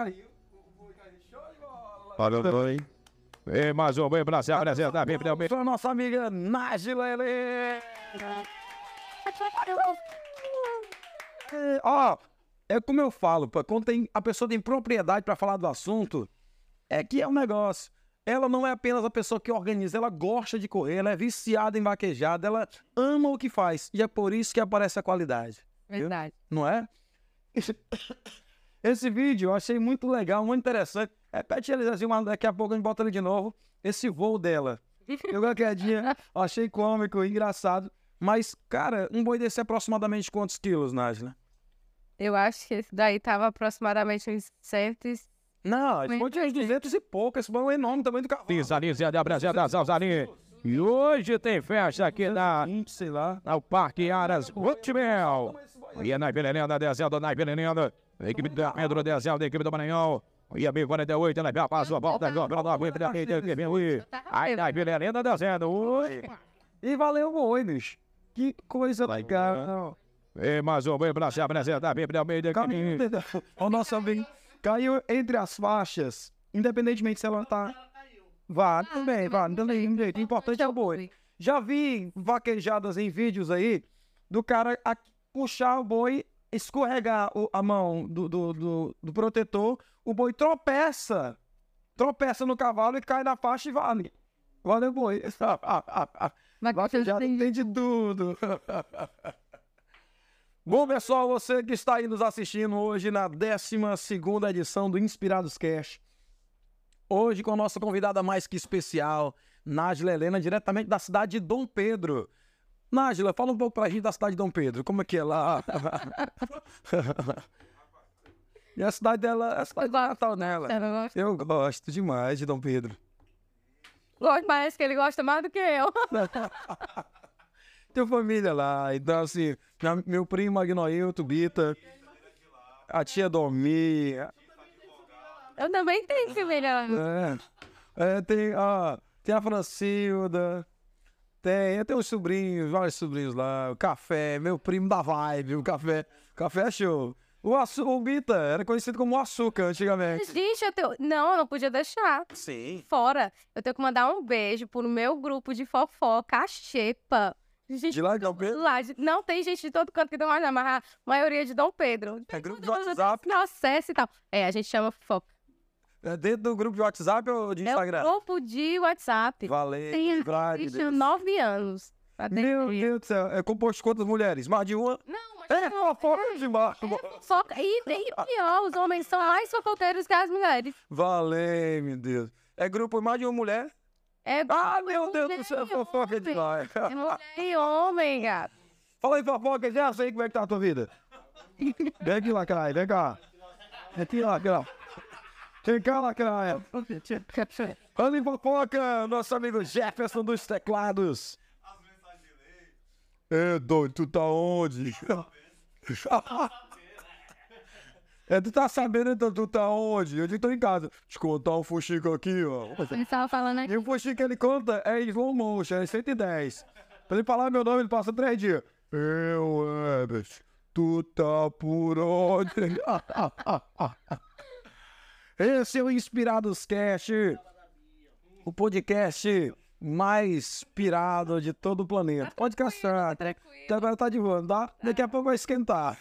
D: Parou, boi.
E: Vem mais um bem pra se apresentar, vem pelo meio.
A: Pra nossa amiga Nájila, Ó, é como eu falo, pô, quando a pessoa tem propriedade pra falar do assunto, é que é um negócio. Ela não é apenas a pessoa que organiza, ela gosta de correr, ela é viciada em vaquejada, ela ama o que faz. E é por isso que aparece a qualidade.
B: Verdade.
A: Não é? Esse vídeo eu achei muito legal, muito interessante. Repete ele assim, daqui a pouco a gente bota ele de novo. Esse voo dela. Eu qualquer dia achei cômico, engraçado. Mas, cara, um boi desse é aproximadamente quantos quilos, Nájila?
B: Eu acho que esse daí tava aproximadamente uns 100.
A: Não, esse boi tinha uns 200 e pouco. Esse boi é enorme, tamanho do cavalo.
E: Zalinho, Zé de Abrasil da Zalzalim. E hoje tem festa aqui
A: sei lá.
E: no Parque Aras Rotimel. Aí é na Belenenda, Dezel do Nai Belenenda. Equipe do Pedro, Dezel da equipe do Maranhão. E a 1048, ela já passou a volta da Copa, 9, pelo meio que vem aí. Aí na Belenenda, Dezel. Oi!
A: E valeu o boi, bicho. Que coisa legal.
E: Vem mais um bem pra se apresentar, vem pelo meio que vem.
A: O nosso amigo caiu entre as faixas, independentemente se ela tá... Vale também, vale também. O importante é o boi. Já vi vaquejadas em vídeos aí do cara puxar o boi, escorregar a mão do protetor, o boi tropeça no cavalo e cai na faixa e vale. Valeu, boi. Vaquejada tem de tudo. Bom, pessoal, você que está aí nos assistindo hoje na 12ª edição do Inspirados Cast. Hoje com a nossa convidada mais que especial, Nájila Helena, diretamente da cidade de Dom Pedro. Nájila, fala um pouco pra gente da cidade de Dom Pedro. Como é que é lá? E a cidade dela, a cidade natal nela. Eu gosto demais de Dom Pedro.
B: Parece que ele gosta mais do que eu.
A: Tem família lá, então assim, meu primo Agnoilton, Bita, a tia Domi.
B: Eu também tenho família lá.
A: Tem a Francilda, tem os sobrinhos, vários sobrinhos lá, o Café, meu primo da Vibe, o Café é show. O Bita era conhecido como o Açúcar antigamente.
B: Gente, não, eu não podia deixar.
A: Sim.
B: Fora, eu tenho que mandar um beijo pro meu grupo de fofoca, a Xepa. Gente,
A: De lá de Dom Pedro?
B: Não, tem gente de todo canto que não vai chamar, a maioria de Dom Pedro.
A: É grupo de WhatsApp?
B: No acesso e tal. A gente chama fofoca.
A: É dentro do grupo de WhatsApp ou de Instagram?
B: É um grupo de WhatsApp.
A: Valeu,
B: Tem
A: Brade.
B: 9 anos.
A: Meu Deus do céu, é composto de quantas mulheres? Mais de uma?
B: Não, mas
A: É uma fofoca demais.
B: fofoca. E pior, os homens são mais fofoqueiros que as mulheres.
A: Valeu, meu Deus. É grupo de mais de uma mulher? Meu Deus do céu, fofoca demais.
B: É mulher e homem, gato.
A: Fala aí, fofoca, já sei como é que tá a tua vida. Vem aqui, Lacraia, vem cá. Vem aqui, Lacraia. Vem cá, Lacraia. Fala aí, fofoca, nosso amigo Jefferson dos teclados. É, doido, tu tá onde? Tu tá sabendo, então, tu tá onde? Eu tô em casa. Te contar um fuxico aqui, ó.
B: Ele tava falando aqui.
A: E o fuxico que ele conta é em slow motion, é 110. Pra ele falar meu nome, ele passa 3 dias. Herbert, tu tá por onde? Esse é o Inspirados Cast, o podcast mais pirado de todo o planeta. Pode caçar. Agora tá de boa, tá? Daqui a pouco vai esquentar.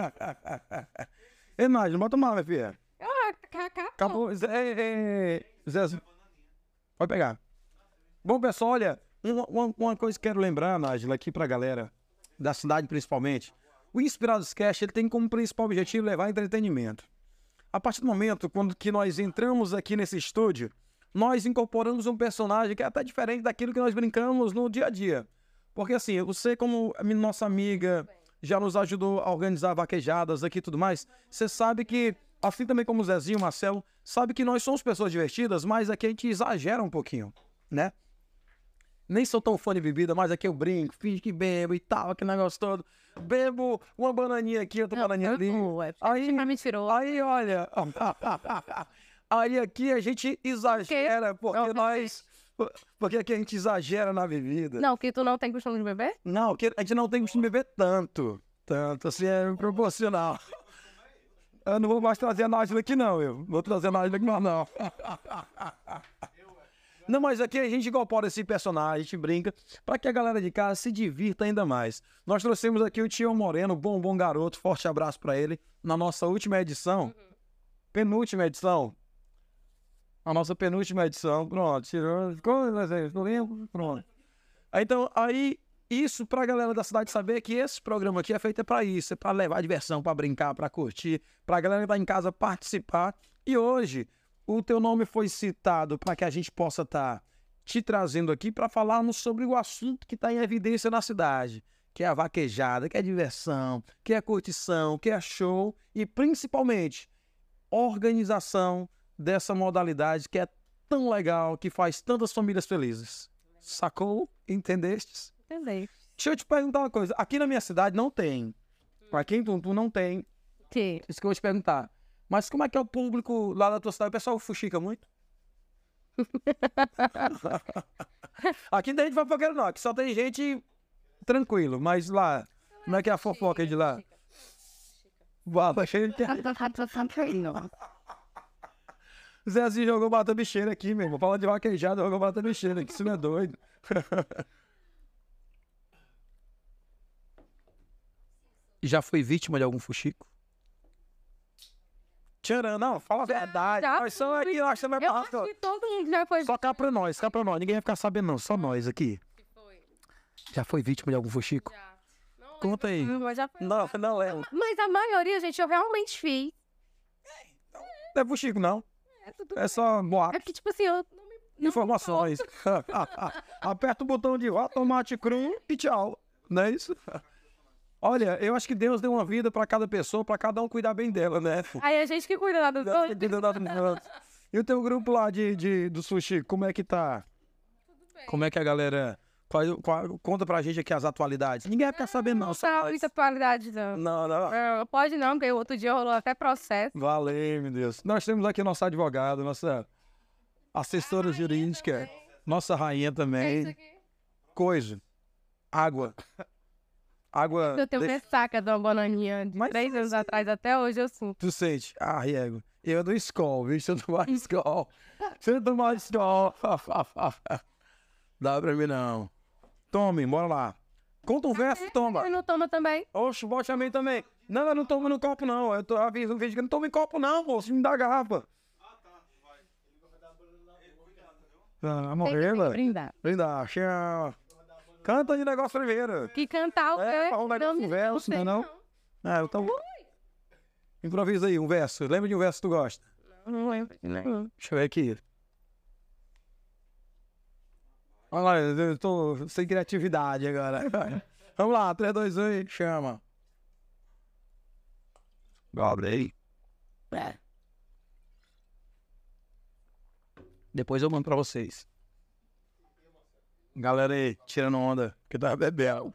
A: Ei, Nájila, bota uma, minha filha. Acabou. Zé, pode pegar. Bom, pessoal, olha, uma coisa que quero lembrar, Nájila, aqui pra galera da cidade principalmente. O Inspirados Cast, ele tem como principal objetivo levar entretenimento. A partir do momento que nós entramos aqui nesse estúdio, nós incorporamos um personagem que é até diferente daquilo que nós brincamos no dia a dia. Porque assim, você como nossa amiga, já nos ajudou a organizar vaquejadas aqui e tudo mais, você sabe que, assim também como o Zezinho, o Marcelo, sabe que nós somos pessoas divertidas, mas aqui a gente exagera um pouquinho, né? Nem sou tão fã de bebida, mas aqui eu brinco, finge que bebo e tal, aquele negócio todo. Bebo uma bananinha aqui, outra bananinha ali. Aí, olha... Aí aqui a gente exagera, porque aqui a gente exagera na bebida.
B: Não, que tu não tem costume de beber?
A: Não, que a gente não tem costume de beber tanto, assim, é proporcional. Eu não vou mais trazer a Nájila aqui não, vou trazer a Nájila aqui mais não. Não, mas aqui a gente incorpora esse personagem, a gente brinca, para que a galera de casa se divirta ainda mais. Nós trouxemos aqui o Tio Moreno, bom garoto, forte abraço para ele, na nossa última edição, penúltima edição. A nossa penúltima edição, pronto, tirou, não lembro, pronto. Então, aí, isso pra galera da cidade saber que esse programa aqui é feito pra isso, é pra levar diversão, pra brincar, pra curtir, pra galera que tá em casa participar. E hoje, o teu nome foi citado para que a gente possa estar te trazendo aqui para falarmos sobre o assunto que está em evidência na cidade, que é a vaquejada, que é diversão, que é curtição, que é show e, principalmente, organização dessa modalidade que é tão legal, que faz tantas famílias felizes. Sacou? Entendestes?
B: Entendi.
A: Deixa eu te perguntar uma coisa. Aqui na minha cidade não tem. Aqui em Tuntum não tem.
B: Que?
A: Isso que eu vou te perguntar. Mas como é que é o público lá da tua cidade? O pessoal fuxica muito? Aqui não tem gente fofoqueira não. Aqui só tem gente tranquilo. Mas lá, como é que é a fofoca aí de lá? Zezinho jogou bata bicheira aqui, meu irmão. Fala de vaquejada, jogou bata bicheira aqui. Isso não é doido. Já foi vítima de algum fuxico? Tcharam, não, fala a verdade.
B: já
A: Nós somos aqui, nós estamos
B: Eu acho que todo mundo já foi.
A: Só cá pra nós, cá pra nós. Ninguém vai ficar sabendo, não. Só nós aqui. Já foi vítima de algum fuxico?
B: Já. Não
A: Conta aí.
B: lembro, mas já foi.
A: Não, não lembro.
B: Mas a maioria, gente, eu realmente fiz.
A: Não é fuxico, não.
B: Tudo
A: É só boato.
B: É que, tipo assim, eu não me.
A: Informações. Aperta o botão de tomate cru e tchau. Não é isso? Olha, eu acho que Deus deu uma vida pra cada pessoa, pra cada um cuidar bem dela, né?
B: Aí a gente que cuida lá do doido.
A: E o teu grupo lá do sushi, como é que tá? Como é que a galera... conta pra gente aqui as atualidades. Ninguém vai ficar sabendo, não.
B: Não
A: Só
B: tá
A: nós.
B: muita atualidade, não.
A: Não.
B: Pode não, porque outro dia rolou até processo.
A: Valeu, meu Deus. Nós temos aqui nossa advogada, nossa assessora jurídica, nossa rainha também. Coisa. Água. Água.
B: Eu tenho ressaca de uma bananinha de
A: Mas
B: 3 anos atrás, até hoje eu sinto.
A: Tu sente? Ah, Riego. Eu do Skol, viu? Se eu tomar Skol. Se eu tomar Skol. Dá pra mim, não. Tome, bora lá. Conta um verso, toma.
B: Você não toma também?
A: Oxe, bote a mim também. Não, eu não tomo no copo, não. Eu tô aviso um vídeo que eu não tomo em copo, não, moço. Me dá garrafa. Ah, morrer, velho.
B: Brindar.
A: Brindar. Tchau. Canta de negócio primeiro.
B: Que cantar o quê?
A: É, um negócio, um verso, não é não? Ah, então... Improvisa aí um verso. Lembra de um verso que tu gosta?
B: Não lembro.
A: Deixa eu ver aqui. Olha lá, eu tô sem criatividade agora. Vamos lá, 3, 2, 1 e chama. Gabriel. Depois eu mando pra vocês. Galera aí, tirando onda, que tava bebendo.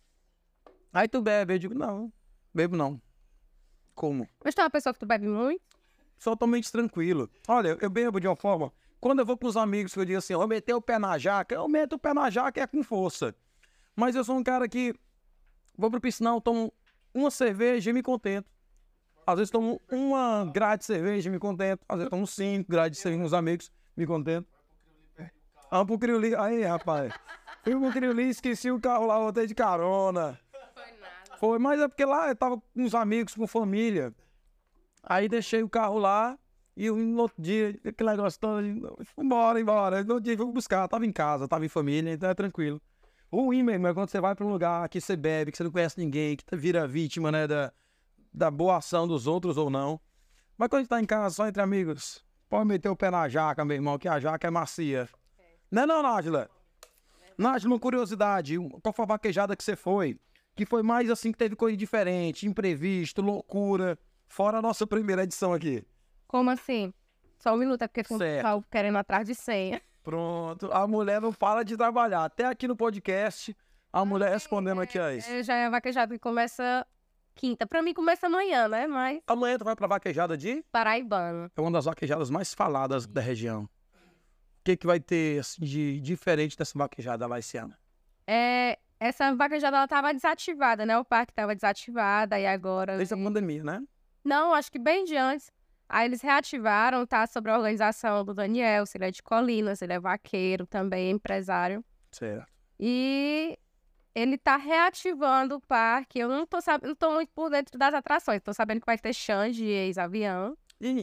A: Aí tu bebe, eu digo, não, bebo não. Como?
B: Mas tu é uma pessoa que tu bebe muito?
A: Totalmente tranquilo. Olha, eu bebo de uma forma... Quando eu vou com os amigos que eu digo assim, eu vou meter o pé na jaca, eu meto o pé na jaca é com força. Mas eu sou um cara que vou pro piscinão, tomo uma cerveja e me contento. Às vezes tomo uma grade de cerveja e me contento. Às vezes tomo 5 grades de cerveja com os amigos, me contento. Vamos pro Crioli. Aí, rapaz. Fui pro Crioli, esqueci o carro lá, voltei de carona.
B: Foi nada.
A: Foi, mas é porque lá eu tava com os amigos, com família. Aí deixei o carro lá e no outro dia, aquele negócio todo, fui embora. No outro dia fui buscar, tava em casa, tava em família, então é tranquilo. O ruim mesmo é quando você vai pra um lugar que você bebe, que você não conhece ninguém, que vira vítima, né, da boa ação dos outros ou não. Mas quando a gente tá em casa, só entre amigos, pode meter o pé na jaca, meu irmão, que a jaca é macia. Não, Nájila? Nájila, uma curiosidade, qual foi a vaquejada que você foi? Que foi mais assim, que teve coisa diferente, imprevisto, loucura, fora a nossa primeira edição aqui.
B: Como assim? Só um minuto, é porque tem um
A: Certo.
B: pessoal querendo atrás de senha.
A: Pronto, a mulher não para de trabalhar. Até aqui no podcast, a mulher respondendo aqui a isso.
B: Já é vaquejada que começa quinta. Pra mim começa amanhã, né? Mas
A: Amanhã tu vai pra vaquejada de...
B: paraibano.
A: É uma das vaquejadas mais faladas da região. O que vai ter assim, de diferente dessa vaquejada lá esse ano?
B: Essa vaquejada, ela tava desativada, né? O parque tava desativado, e agora...
A: Desde a pandemia, né?
B: Não, acho que bem de antes. Aí eles reativaram, tá? Sobre a organização do Daniel, se ele é de Colinas, ele é vaqueiro também, empresário.
A: Certo.
B: E ele tá reativando o parque. Eu não tô sabendo, não tô muito por dentro das atrações. Tô sabendo que vai ter Xande e ex-avião.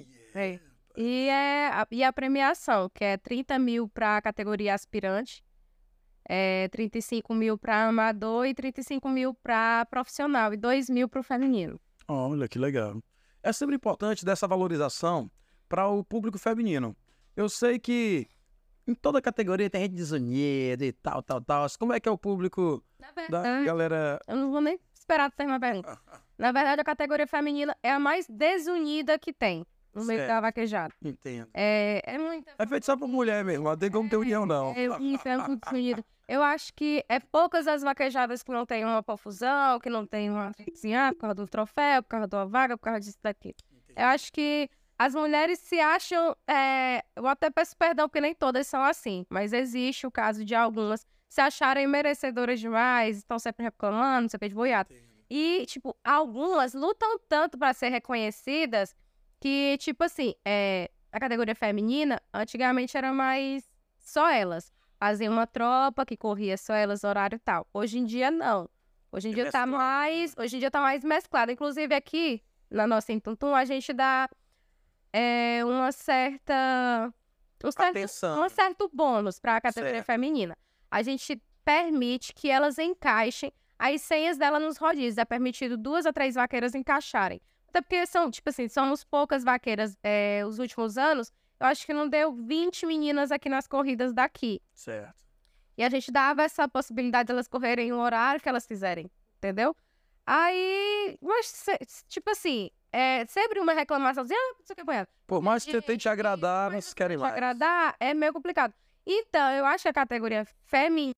B: E a premiação, que é 30 mil pra categoria aspirante, 35 mil pra amador e 35 mil pra profissional e 2 mil pro feminino.
A: Olha, que legal. É sempre importante dessa valorização para o público feminino. Eu sei que em toda categoria tem gente desunida e tal. Como é que é o público
B: Na
A: da
B: verdade,
A: galera?
B: eu não vou nem esperar tu terminar a pergunta. Na verdade, a categoria feminina é a mais desunida que tem no meio
A: Certo.
B: da vaquejada.
A: Entendo.
B: É muita...
A: É feito só pra mulher mesmo, não tem como ter união, não.
B: Isso, é muito desunida. Eu acho que é poucas as vaquejadas que não tem uma confusão, que não tem uma assim, por causa do troféu, por causa da vaga, por causa disso daqui. Eu acho que as mulheres se acham... eu até peço perdão, porque nem todas são assim, mas existe o caso de algumas se acharem merecedoras demais, estão sempre reclamando, não sei o que, de boiada. E, tipo, algumas lutam tanto para ser reconhecidas que, tipo assim, a categoria feminina, antigamente era mais só elas. Fazia uma tropa que corria só elas, horário e tal. Hoje em dia, não. Hoje em dia tá mais mesclado. Inclusive, aqui, na nossa Intuntum, a gente dá uma certa...
A: Atenção.
B: Um certo bônus para a categoria
A: Certo.
B: feminina. A gente permite que elas encaixem as senhas dela nos rodízios. É permitido 2 a 3 vaqueiras encaixarem. Até porque somos poucas vaqueiras os últimos anos. Eu acho que não deu 20 meninas aqui nas corridas daqui.
A: Certo.
B: E a gente dava essa possibilidade de elas correrem o horário que elas quiserem, entendeu? Aí, mas, sempre uma reclamação, assim, não sei o que apanhar.
A: Por mais que você tente agradar, não se querem
B: Te
A: mais.
B: agradar é meio complicado. Então, eu acho que a categoria feminina